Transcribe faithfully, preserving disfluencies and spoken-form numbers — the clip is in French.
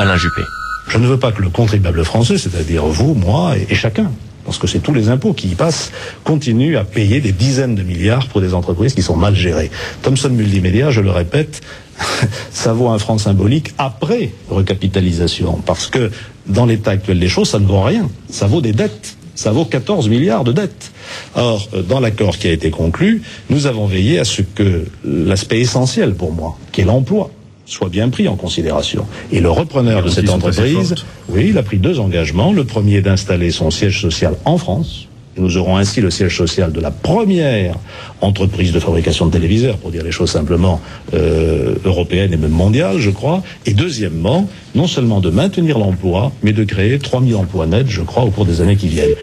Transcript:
Alain Juppé. Je ne veux pas que le contribuable français, c'est-à-dire vous, moi et, et chacun, parce que c'est tous les impôts qui y passent, continuent à payer des dizaines de milliards pour des entreprises qui sont mal gérées. Thomson Multimédia, je le répète, ça vaut un franc symbolique après recapitalisation, parce que dans l'état actuel des choses, ça ne vaut rien. Ça vaut des dettes. Ça vaut quatorze milliards de dettes. Or, dans l'accord qui a été conclu, nous avons veillé à ce que l'aspect essentiel pour moi, qui est l'emploi, soit bien pris en considération. Et le repreneur de cette entreprise, oui, il a pris deux engagements. Le premier, d'installer son siège social en France. Et nous aurons ainsi le siège social de la première entreprise de fabrication de téléviseurs, pour dire les choses simplement, euh, européenne et même mondiale, je crois. Et deuxièmement, non seulement de maintenir l'emploi, mais de créer trois mille emplois nets, je crois, au cours des années qui viennent.